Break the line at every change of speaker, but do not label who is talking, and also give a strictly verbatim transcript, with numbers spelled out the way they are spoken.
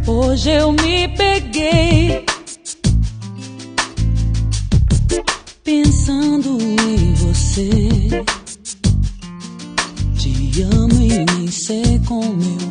Hoje eu me peguei pensando em você. Te amo e nem sei como eu